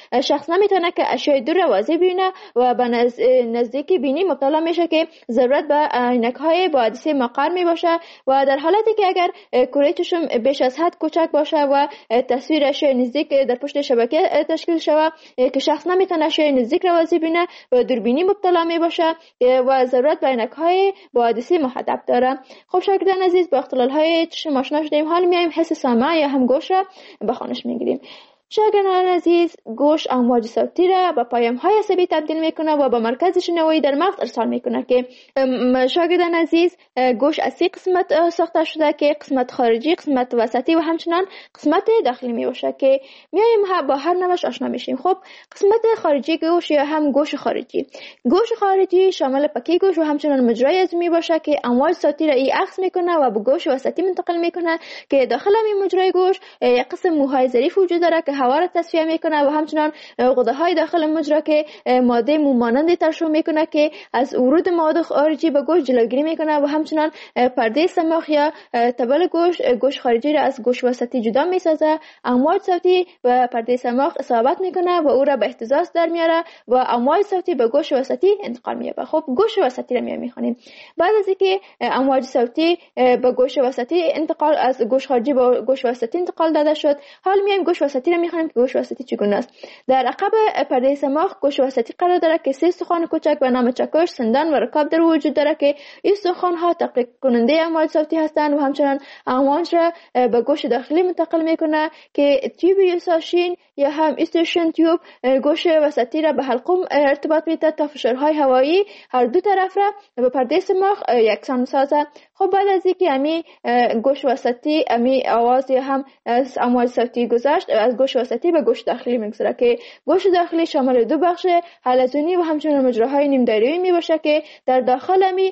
شخص نمیتونه که اشیاء دور را واضح ببینه و به نزدیکی بینی مبتلا میشه که ضرورت به عینک‌های با عدسه مقر می باشه و در حالتی که اگر کره چشم بیش از حد کوچک باشه و تصویر اشیاء نزدیک در پشت شبکه تشکیل شود که شخص نمیتونه اشیاء نزدیک را واضح ببینه و دوربینی مبتلا می باشه و ضرورت به عینک‌های با عدسه محدب داره. خب شاگردان عزیز، با اختلال‌های چشم آشنا شدیم. حال میایم حس سمع یا هم گوش را به خوانش میگیریم. شاگردان عزیز، گوش امواج صوتی را به پیام‌های عصبی تبدیل میکنه و به مرکز شنوایی در مغز ارسال میکنه که شاگردان عزیز، گوش از 3 قسمت ساخته شده که قسمت خارجی، قسمت وسطی و همچنان قسمت داخلی میباشه که میایم با هر نوش آشنا میشیم. خب قسمت خارجی گوش یا هم گوش خارجی، گوش خارجی شامل پکه گوش و همچنان مجرای عظمی باشه که امواج صوتی را عکس میکنه و به گوش وسطی منتقل میکنه که داخل این مجرای گوش یک قسم موهای ظریف وجود داره که هوا را تصفیه میکنه و همچنان غده های داخل مجرا که ماده مو مانند ترشح میکنه که از ورود مواد خارجی به گوش جلوگیری میکنه و همچنان پرده سماخ یا تبل گوش خارجی را از گوش وسطی جدا میسازه. امواج صوتی به پرده سماخ اصابت میکنه و او را به اهتزاز در میاره و امواج صوتی به گوش وسطی انتقال مییابه. خب گوش وسطی را میخوانیم. بعد از اینکه امواج صوتی به گوش وسطی انتقال از گوش خارجی به گوش وسطی انتقال داده شد، حال میایم گوش وسطی را میخوانیم که گوش وسطی چگونه است. در عقب پرده سماخ گوش وسطی قرار داره که 3 استخوان کوچک به نام چکش، سندان و رکاب در وجود داره که این استخوان ها تقلیق کننده امواج صوتی هستند و همچنان امواج را به گوش داخلی منتقل میکنه که تیوب یوساشین یا هم استیشن تیوب گوش وسطی را به حلقوم ارتباط میده تا فشارهای هوایی هر دو طرف را به پرده سماخ یکسان سازه. خب بعد از اینکه امی گوش وسطی امی آواز یا هم از امواج صوتی گذشت، از گوش وسطی به گوش داخلی میگذره که گوش داخلی شامل 2 بخش حلزونی و همچنان مجراهای نیم دایره‌ای میباشه که در داخل امی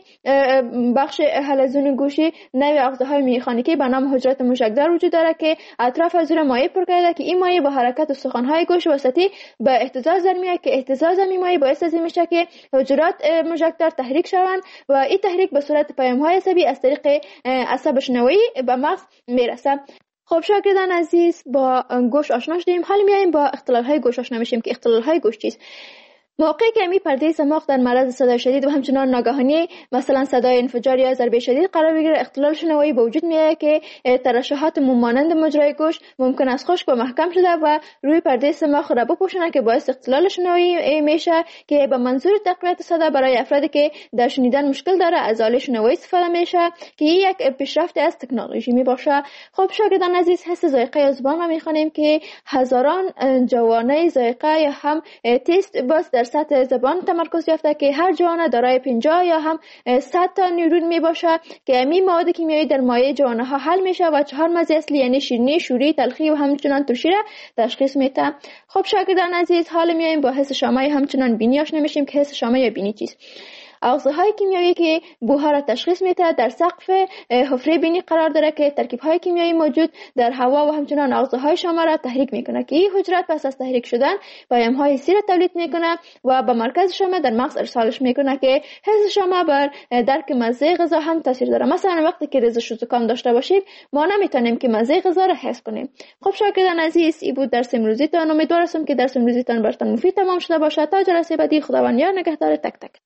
بخش حلزونی گوشی نوع اغزاهای میخانیکی به نام حجرات موشکدار وجود داره که اطراف از مایع پر کرده که این مایع با حرکت استخوان‌های گوش وسطی به اهتزاز در میاد که اهتزاز این مایع باعث از این میشه که حجرات موشکدار تحریک شوند و این تحریک به صورت پیام‌های عصبی از طریق عصب شنوایی به مغز میرسه. خب شاگردان عزیز، با گوش آشنا شدیم. حالا میایم با اختلال‌های گوش آشنا میشیم که اختلال‌های گوش چیست. موقعی که امی پرده سماخ در معرض صدای شدید و همچنان ناگهانی مثلا صدای انفجار یا ضربه شدید قرار بگیره، اختلال شنوایی به وجود میاد که ترشحات مانند مجرای گوش ممکن است خشک و محکم شده و روی پرده سماخ را بپوشونه که باعث اختلال شنوایی میشه که به منظور تقویت صدا برای افرادی که در شنیدن مشکل داره از آله شنوایی استفاده میشه که یک پیشرفت از تکنولوژی میباشه. خب شاگردان عزیز، حس ذائقه زبان را میخوانیم که هزاران جوانه ذائقه یا هم تست باز در سطح زبان تمرکز یافته که هر جوانه دارای 50 یا هم 100 تا نیورون می باشه که امی مواد کیمیایی در مایع جوانه ها حل میشه و 4 مزه اصلی یعنی شیرینی، شوری، تلخی و همچنان ترشی را تشخیص میده. خب شاگردان عزیز، حالا میایم با حس شامه همچنان بینی آشنا میشیم که حس شامه یا بینی چیست. اغزاهای کیمیایی که بوها را تشخیص میده در سقف حفره بینی قرار داره که ترکیب‌های کیمیایی موجود در هوا و همچنان اغزاهای شامه را تحریک میکنه که این حجرات پس از تحریک شدن پیام‌های حسی را تولید میکنه و به مرکز شامه در مغز ارسالش میکنه که حس شامه بر درک مزه غذا هم تاثیر داره. مثلا وقتی که ریزش و زکام داشته باشید ما نمیتونیم که مزه غذا را حس کنیم. خب شاگردان عزیز، این بود درس امروزیتان. امیدوارم که درس امروزیتان براتون مفید تمام شده باشه. تا جلسه بعدی، خداوند یار نگهدار تک تک.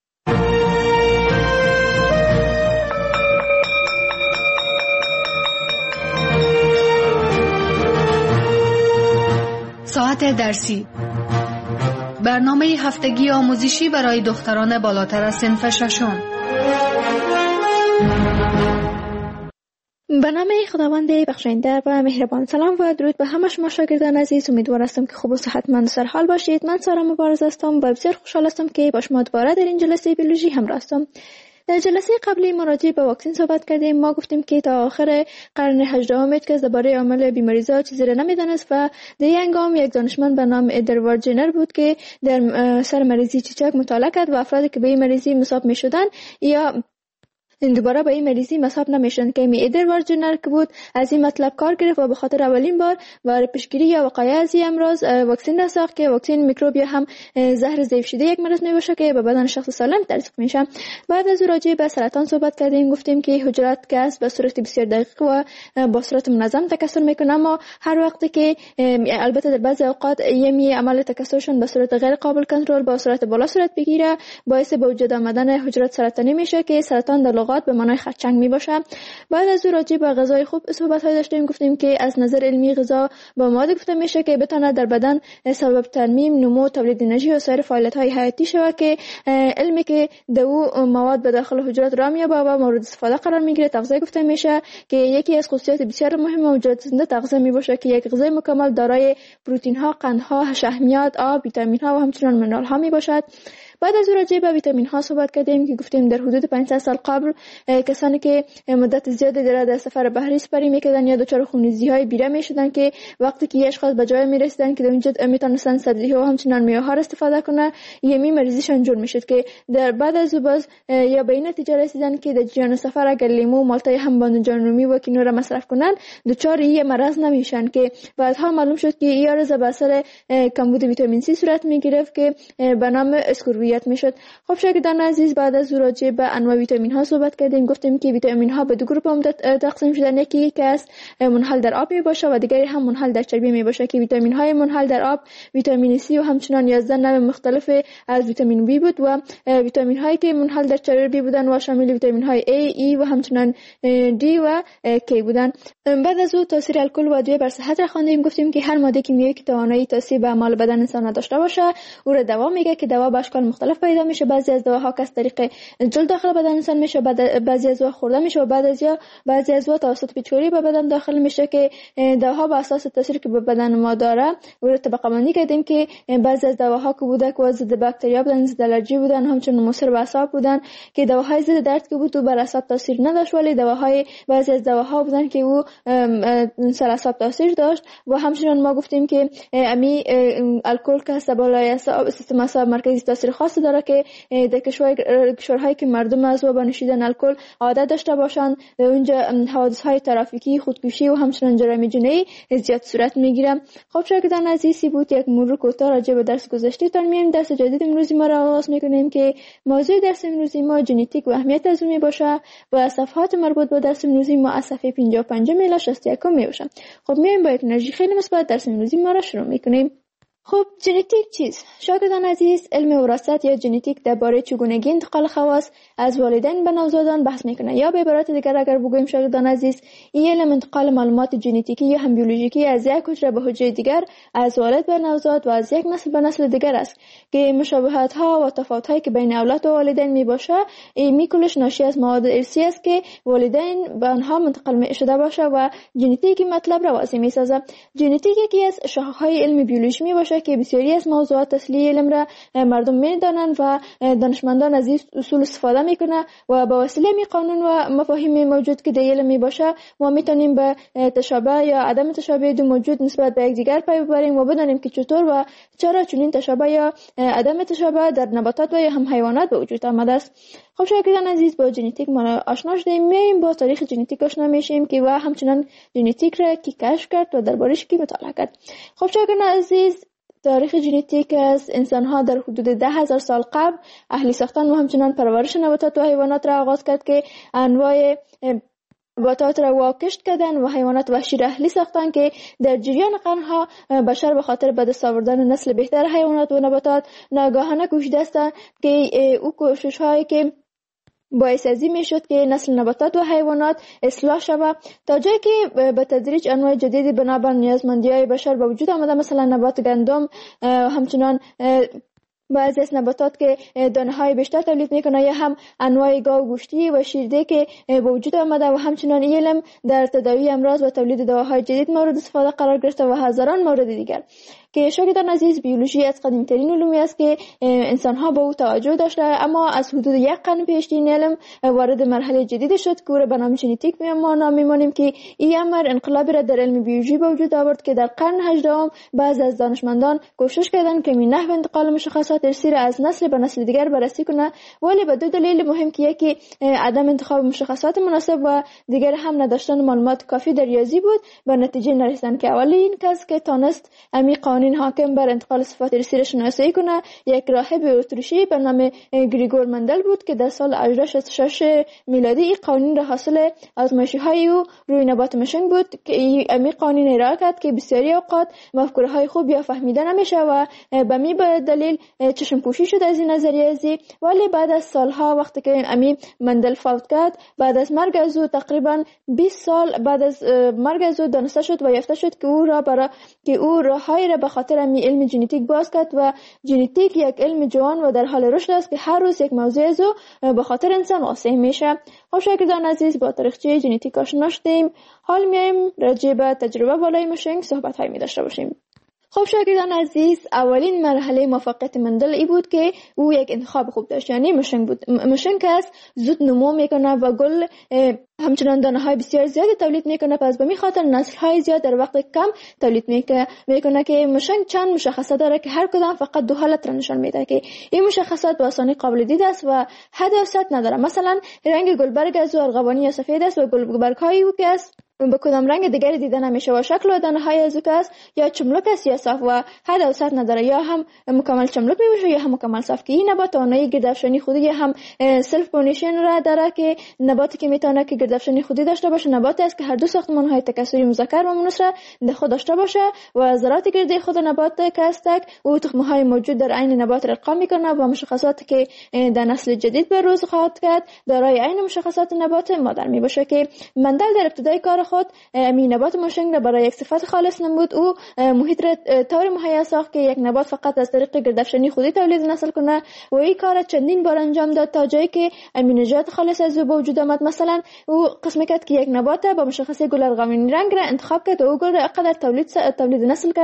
ساعت درسی، برنامه هفتگی آموزشی برای دختران بالاتر از صنف ششم. به نام خداوند بخشنده و مهربان. سلام و درود به همه شما شاگردان عزیز. امیدوار هستم که خوب و صحتمند و سرحال باشید. من سارا مبارز هستم و بسیار خوشحال هستم که با شما دوباره در این جلسه بیولوژی همراه هستم. در جلسه قبلی ما راجع به واکسن صحبت کردیم. ما گفتیم که تا آخر قرن 18 کس درباره عامل بیماری‌ها چیزی را نمی‌دانست و در این هنگام یک دانشمند به نام ادوارد جنر بود که در سر مریضی چیچک مطالعه کرد و افرادی که به این مریضی مصاب می‌شدند یا دوباره به این مریضی مصاب نمیشن که می ادوارد جنر که بود از این مطلب کار گرفت و به خاطر اولین بار برای پیشگیری یا وقایع از این امراض واکسن را ساخت که واکسن میکروب یا هم زهر ضعیف شده یک مرض می باشه که به بدن شخص سالم تزریق میشه. بعد از راجع به سرطان صحبت کردیم، گفتیم که حجرات گاز به صورت بسیار دقیق و با صورت منظم تکثر میکنه، اما هر وقت که البته در بعضی اوقات یمی عمل تکثرشون به صورت غیر قابل کنترل با صورت بالا صورت بگیره، باعث به وجود آمدن حجرات سرطانی میشه که سرطان در لغات به معنای خرچنگ می باشه. بعد از راجع به غذای خوب صحبت های داشتیم، گفتیم که از نظر علمی غذا با مواد گفته میشه که بتونه در بدن سبب ترمیم، نمو، تولید انرژی و سایر فعالیت های حیاتی شود که علمی که دو مواد به داخل حجرات را میابه و مورد استفاده قرار میگیره تغذیه گفته میشه که یکی از خصوصیات بسیار مهم موجودات زنده تغذیه می باشه که یک غذای مکمل دارای پروتئین ها، قندها، شحمیات، آب، ویتامین ها و همچنین منرال ها می باشد. بعد از راجع به ویتامین ها صحبت کردیم که گفتیم در حدود 500 سال قبل کسانی که مدت زیادی در سفر بحری سپری میکردن یا دچار خونریزی های بیره میشدن که وقتی که اشخاص به جای میرسیدن که در اونجا میتونستن سبزی ها و همچنین میوه ها استفاده کنه، یمی مریضیشون جور میشد که در بعد از باز یا به این نتیجه رسیدن که در جریان سفر اگر لیمو، مالتای هم بادمجان رومی و کینو را مصرف کنن دچار این مرض نمیشن که بعدها معلوم شد که این عرض به اثر کمبود ویتامین سی صورت میگرفت که به نام اسکوربیت میشد. خب شاگردان عزیز، بعد از راجع به انواع ویتامین ها صحبت کردیم، گفتیم که ویتامین ها به دو گروه عمده تقسیم شدن، یکی که است منحل در آب می باشه و دیگری هم منحل در چربی می باشه که ویتامین های منحل در آب ویتامین سی و همچنین 11 نوع مختلف از ویتامین بی بود و ویتامین هایی که منحل در چربی بودن و شامل ویتامین های A، E و همچنین D و K بودن. بعد از او تاثیر الکل و ادویه بر صحت را خواندیم، گفتیم که هر ماده کیمیایی که توانایی تاثیر به اعمال بدن انسان داشته باشه او را دوا میگه که دوا به اشکال مختلف پیدا میشه. بعضی از دواها از طریق جلد داخل بدن انسان میشه، بعضی از دوا خورده میشه و بعضی از دوا توسط پیچوری به بدن داخل میشه که دواها به اساس تاثیری که به بدن ما داره او را طبقه بندی کردیم که بعضی از دواها که بوده که ضد باکتریا بودن، ضد الرژی بودن، همچنین مضر به اعصاب بودن که دواهای ضد درد که بود و بر اعصاب تاثیر نداشت، ولی بعضی از دواها بودن که او سر اعصاب تاثیر داشت. و همچنین ما گفتیم که امی الکل که هست بالای سیستم اعصاب مرکزی تاثیر خاصی داره که در کشورهایی که مردم از و نوشیدن الکل عادت داشته باشند اونجا حوادث‌های ترافیکی، خودکشی و همچنین جرایم جنایی زیاد صورت میگیره. خب شاگردان عزیزی بود یک مرور کوتاه راجع به درس گذشته تان میایم. درس جدید امروزی ما را آغاز میکنیم که موضوع درس امروزی ما ژنتیک و اهمیت از اون میباشه و صفحات مربوط به درس امروزی ما از صفحه 55 الی 61 میباشه. خب میایم با یک انرژی خیلی مثبت درس امروزی ما را شروع میکنیم. خب ژنتیک چیست؟ شاگردان عزیز، علم وراثت یا ژنتیک درباره چگونگی انتقال خواص از والدین به نوزادان بحث میکنه، یا به عبارت دیگر اگر بگوییم شاگردان عزیز، این علم انتقال معلومات ژنتیکی یا هم بیولوژیکی از یک حجره به حجره دیگر، از والد به نوزاد و از یک نسل به نسل دیگر است که مشابهت ها و تفاوت هایی که بین اولاد و والدین میباشه این کلش ناشی از مواد ارثی است که والدین به آنها منتقل شده باشه و ژنتیک مطلب را واضح میسازه. ژنتیک یکی از شاخه‌های علم بیولوژی میباشه که بسیاری از موضوعات اصلی علم را مردم میدانند و دانشمندان از این اصول استفاده میکنه و با وسیله می قانون و مفاهیم موجود که در علم میباشه ما میتونیم به تشابه یا عدم تشابه دو موجود نسبت به یکدیگر پی ببریم و بدانیم که چطور و چرا چنین تشابه یا عدم تشابه در نباتات و یا هم حیوانات به وجود آمده است. خب شاگردان عزیز، با ژنتیک ما آشنا شدیم، میایم با تاریخ ژنتیک آشنا میشیم که و همچنین ژنتیک را کی کشف کرد و دربارش کی مطالعه کرد. خب شاگردان عزیز، تاریخ ژنتیک از انسان‌ها در حدود 10,000 سال قبل اهلی ساختن و همچنین پرورش نباتات و حیوانات را آغاز کرد که انواع نباتات را واکشت کردن و حیوانات وحشی را اهلی ساختن که در جریان قرنها بشر به خاطر به دست آوردن نسل بهتر حیوانات و نباتات ناگهانه کوشیده است که او کوشش‌هایی که باعث ازی میشد که نسل نباتات و حیوانات اصلاح شود تا جایی که به تدریج انواع جدیدی بنابر نیازمندی‌های بشر به وجود آمده، مثلا نبات گندم، همچنان بعضی از نباتات که دانه‌های بیشتر تولید میکنه یا هم انواع گاو گوشتی و شیرده که به وجود آمده و همچنان علم در تداوی امراض و تولید دواهای جدید مورد استفاده قرار گرفته و هزاران مورد دیگر که شاگردان عزیز بیولوژی از قدیمی‌ترین علومی است که انسان‌ها به او توجه داشته، اما از حدود یک قرن پیش این علم وارد مرحله جدید شد که او را به نام ژنتیک می‌مانیم که این امر انقلابی را در علم بیولوژی به وجود آورد که در قرن 18 بعضی از دانشمندان کوشش کردند که نحو انتقال مشخصات صفات ارثی را از نسل به نسل دیگر بررسی کنه، ولی به دو دلیل مهم که یکی عدم انتخاب مشخصات مناسب و دیگر هم نداشتن معلومات کافی در ریاضی بود، به نتیجه نرسیدن که اولین کس که تانست امی قوانین حاکم بر انتقال صفات ارثی را شناسایی کنه یک راهب اتریشی به نام گریگور مندل بود که در سال 1866 میلادی این قوانین را حاصل آزمایش‌های او روی نبات مشنگ بود که امی قوانین ارائه کرد که بسیاری اوقات مفکوره‌های خوب یا فهمیده نمیشه و به می دلیل چشم پوشی شد از این نظریه ازی. ولی بعد از سالها وقتی که امی مندل فوت کرد، بعد از مرگ از او تقریبا 20 سال بعد از مرگ از او دانسته شد و یافته شد که او راههایی را به خاطر امی علم ژنتیک باز کرد و ژنتیک یک علم جوان و در حال رشد است که هر روز یک موضوع از او به خاطر انسان واضح میشه. خب شاگردان عزیز، با تاریخچه ژنتیک آشنا شدیم. حال میایم راجع به تجربه بالای مشنگ صحبت‌هایی داشته باشیم. خب شاگردان عزیز، اولین مرحله موفقیت مندل ای بود که او یک انتخاب خوب داشت، یعنی مشنگ بود. مشنگ است زود نمو میکنه و گل همچنان دانه های بسیار زیادی تولید میکنه، پس به می خاطر نسل های زیاد در وقت کم تولید میکنه که مشنگ چند مشخصه داره که هر کدام فقط دو حالت را نشان میده که این مشخصات به آسانی قابل دید است و حد و سطح نداره. مثلا رنگ گلبرگ از ارغوانی یا سفید است و گلبرگ های او که است به کدام رنگ دیگری دیده نمیشه و شکل و دانه های از او که است یا چملک است یا صاف و حد و سطح نداره، یا هم مکمل چملک میشه یا هم مکمل صاف. که این نبات توانایی گردافشانی خودی هم سلف پولینیشن را داره که نباتی که میتونه که گردافشانی خودی داشته باشه نباتی است که هر دو ساختمان های تکثری مذکر و مؤنث را در خود داشته باشه و ذرات گردی خود نبات که است او تخم های موجود در عین نبات را ارقام میکنه و مشخصاتی که در نسل جدید به روز خواهد کرد دارای عین مشخصات نبات مادر میباشه. که مندل در ابتدای کار خود می نبات مشنگ را برای یک صفت خالص نمود. او محیط را طور مهیا ساخت که یک نبات فقط از طریق گردافشانی خودی تولید نسل کنه و این کار چندین بار انجام داد تا جایی که امینجات خالص از او به وجود آمد. مثلا او قسم کرد که یک نبات با مشخصه گل ارغوانی رنگ را انتخاب کرد و او گل را اقدر تولید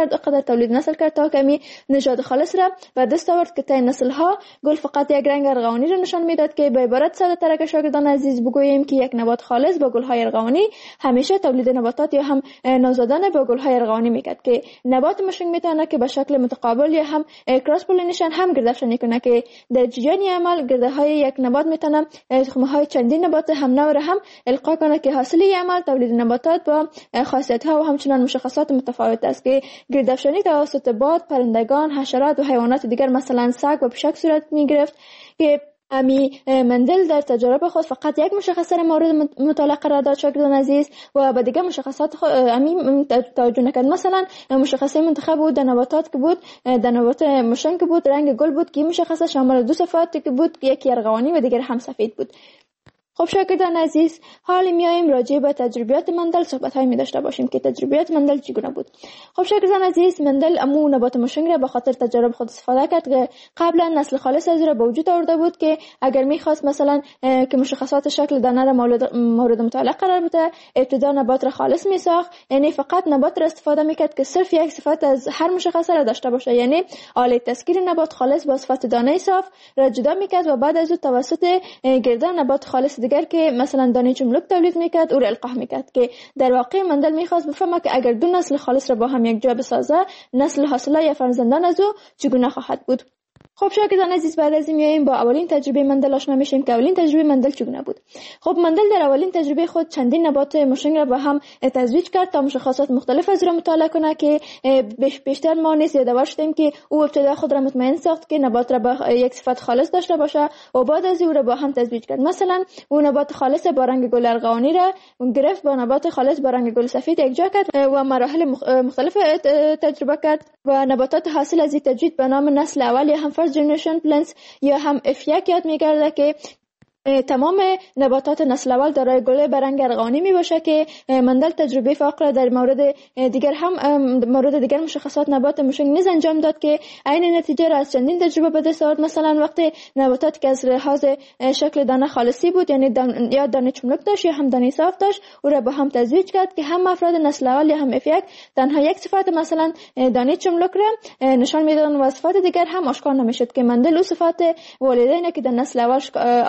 نسل کرد تا کمی نژاد خالص را به دست آورد که تا نسل ها گل فقط یک رنگ ارغوانی را نشان میداد. که به عبارت ساده تر که شاگردان عزیز بگوییم که یک نبات خالص با گل های ارغوانی همیشه تولید نباتات یا هم نوزادان با گل های ارغوانی میکرد. که نبات مشنگ میتونه که به شکل متقابل یا هم کراس پولینیشن هم گردافشانی کنه که در جریان عمل گرده های یک نبات میتونه تخم های چندین نبات هم نوع را هم القا کنه که حاصل عمل تولید نباتات با خاصیت ها و همچنان مشخصات متفاوت است. که گردافشانی توسط باد، پرندگان، حشرات و حیوانات دیگر مثلا سگ و پشک صورت میگرفت. که امی مندل در تجربه خود فقط یک مشخصه مورد مطالعه قرار داد شاگردان عزیز و به دیگر مشخصات امی توجه نکرد. مثلا مشخصه منتخب بود در نباتات که بود در نبات مشنگ که بود رنگ گل بود که مشخصه شامل دو صفات که بود، یکی ارغوانی و دیگر هم سفید بود. خب شاگردان عزیز، حالا میایم راجع به تجربیات مندل صحبت‌هایی می داشته باشیم که تجربیات مندل چگونه بود. خب شاگردان عزیز، مندل امو نبات مشنگ را به خاطر تجربه خود استفاده کرد که قبلا نسل خالص از را به وجود آورده بود. که اگر می‌خواست مثلا که مشخصات شکل دانه را مورد مطالعه قرار بده، ابتدا نبات را خالص می‌ساخت، یعنی فقط نبات را استفاده می‌کرد که صرف یک صفت از هر مشخصه را داشته باشه، یعنی آله تسکیر نبات خالص با صفت دانه صاف را جدا می‌کرد و بعد از او توسط گردن نبات خالص دیگر که مثلا دانه چملک تولید میکرد او را القاح میکرد. که در واقع مندل میخواست بفهمه که اگر دو نسل خالص را با هم یک جا بسازه، نسل حاصله یا فرزندان از او چگونه خواهد بود. خب شاگردان عزیز، بعد از این میایم با اولین تجربه مندل آشنا میشیم که اولین تجربه مندل چگونه بود. خب مندل در اولین تجربه خود چندین نبات مشنگ را با هم تزویج کرد تا مشخصات مختلف از را مطالعه کنه. که بیشتر ما نیز یادآور شدیم که او ابتدا خود را مطمئن ساخت که نبات را با یک صفت خالص داشته باشه و بعد از او را با هم تزویج کرد. مثلا او نبات خالص با رنگ گل ارغوانی را گرفت با نبات خالص با رنگ گل سفید یکجا کرد و مراحل مختلف تجربه کرد و نباتات حاصل از این تجوید به نام نسل اول یا هم فرست جنریشن پلنتس یا هم F1 یاد می‌گرده. که تمام نباتات نسل اول دارای گل برنگ ارغوانی می باشه. که مندل تجربه فقر در مورد دیگر مشخصات نبات مشنگ نیز انجام داد که عین نتیجه را از چندین تجربه به دست آورد. مثلا وقتی نباتاتی که از لحاظ شکل دانه خالصی بود، یعنی یا دانه چملک داشت یا هم دانه صاف داشت، او را با هم تزویج کرد که هم افراد نسل اول یا هم F1 تنها یک صفت مثلا دانه چملک را نشان میدادند و صفات دیگر هم آشکار نمیشد. که مندل او صفات والدین که در نسل اول آشکار می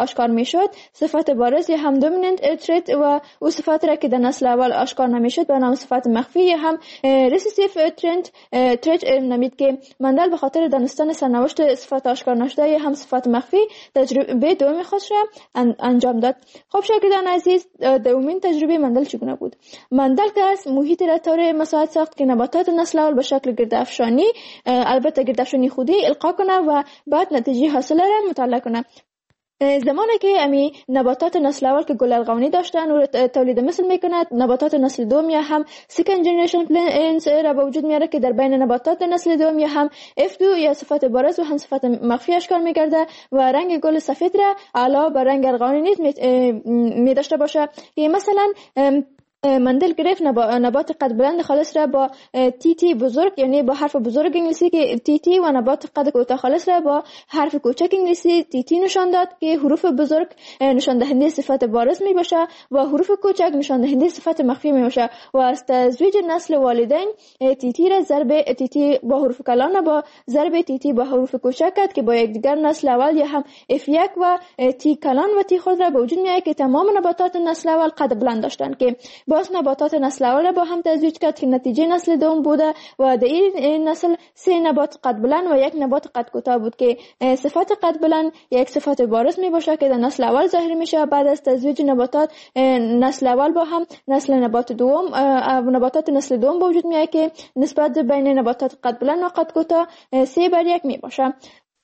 میشد، صفت بارز یا هم دومیننت تریت و او صفت را که در نسل اول آشکار نمیشد به نام صفت مخفی یا هم ریسیسیف تریت نمید که مندل به خاطر دانستن سرنوشت صفت آشکار نشده یا هم صفت مخفی تجربه دوم خودش را انجام داد. خب شاگردان عزیز، دومین تجربه مندل چگونه بود؟ مندل که از محیط را طور مساعد ساخت که نباتات نسل اول به شکل گردافشانی، البته گردافشانی خودی القا کنه و بعد نتیجه حاصله را مطالعه کنه. زمانی که امی نباتات نسل اول که گل ارغوانی داشتن و تولید مثل میکند، نباتات نسل دوم یا هم سکند جنریشن پلنتس را به وجود میاره که در بین نباتات نسل دوم یا هم F2 یا صفت بارز و هم صفت مخفی اشکال میگرده و رنگ گل سفید را علاوه بر رنگ ارغوانی نیز می داشته باشه. که مثلا مندل گرفت نبات قد بلند خالص را با تی بزرگ، یعنی با حرف بزرگ انگلیسی که تی و نبات قد کوتاه خالص را با حرف کوچک انگلیسی تی نشان داد که حروف بزرگ نشان دهنده صفت بارز می باشه و حروف کوچک نشان دهنده صفت مخفی می باشه. و از تزویج نسل والدین تی را ضرب تی با حروف کلان با ضرب تی با حروف کوچک کرد که با یکدیگر نسل اول یا هم F1 و تی کلان و تی خود را به وجود میاره که تمام نباتات نسل اول قد بلند داشتن که باز نباتات نسل اول با هم تزویج کرد که نتیجه نسل دوم بوده و در این نسل 3 نبات قد بلند و 1 نبات قد کوتاه بود که صفت قد بلند یک صفت بارز می باشه که در نسل اول ظاهر میشه. بعد از تزویج نباتات نسل اول با هم نسل نباتات نسل دوم به وجود میاد که نسبت بین نباتات قد بلند و قد کوتاه 3:1 می باشه.